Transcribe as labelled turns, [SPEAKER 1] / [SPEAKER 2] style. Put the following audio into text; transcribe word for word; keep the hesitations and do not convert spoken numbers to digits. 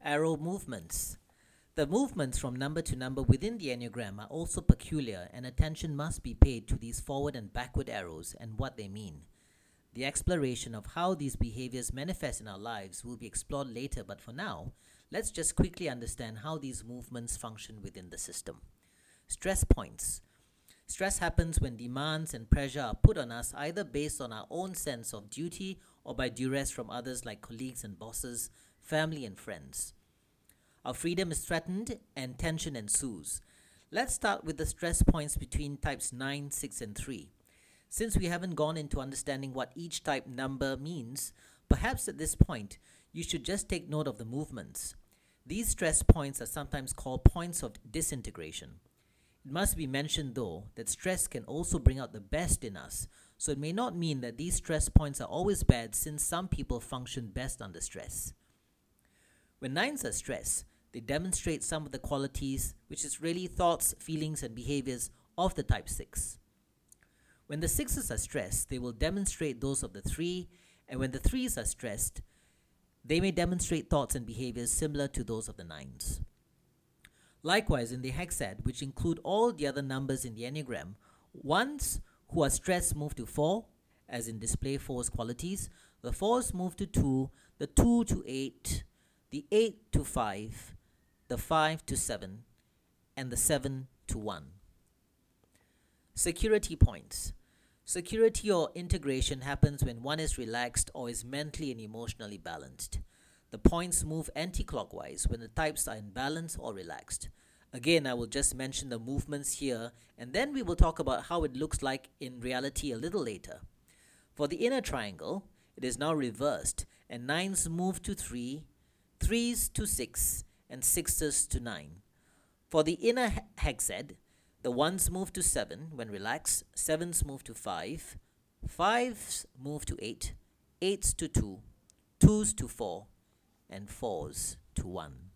[SPEAKER 1] Arrow movements. The movements from number to number within the Enneagram are also peculiar, and attention must be paid to these forward and backward arrows and what they mean. The exploration of how these behaviors manifest in our lives will be explored later, but for now, let's just quickly understand how these movements function within the system. Stress points. Stress happens when demands and pressure are put on us either based on our own sense of duty or by duress from others like colleagues and bosses, family and friends. Our freedom is threatened and tension ensues. Let's start with the stress points between types nine, six, and three. Since we haven't gone into understanding what each type number means, perhaps at this point you should just take note of the movements. These stress points are sometimes called points of disintegration. It must be mentioned, though, that stress can also bring out the best in us, so it may not mean that these stress points are always bad, since some people function best under stress. When nines are stressed, they demonstrate some of the qualities, which is really thoughts, feelings, and behaviors of the type six. When the sixes are stressed, they will demonstrate those of the three, and when the threes are stressed, they may demonstrate thoughts and behaviors similar to those of the nines. Likewise, in the hexad, which include all the other numbers in the Enneagram, ones who are stressed move to four, as in display four's qualities, the fours move to two, the two to eight, the eight to five, the five to seven, and the seven to one. Security points. Security or integration happens when one is relaxed or is mentally and emotionally balanced. The points move anti-clockwise when the types are in balance or relaxed. Again, I will just mention the movements here, and then we will talk about how it looks like in reality a little later. For the inner triangle, it is now reversed, and nines move to three, threes to six, and sixes to nine. For the inner hexad, the ones move to seven when relaxed, sevens move to five, fives move to eight, eights to two, twos to four, and fours to one.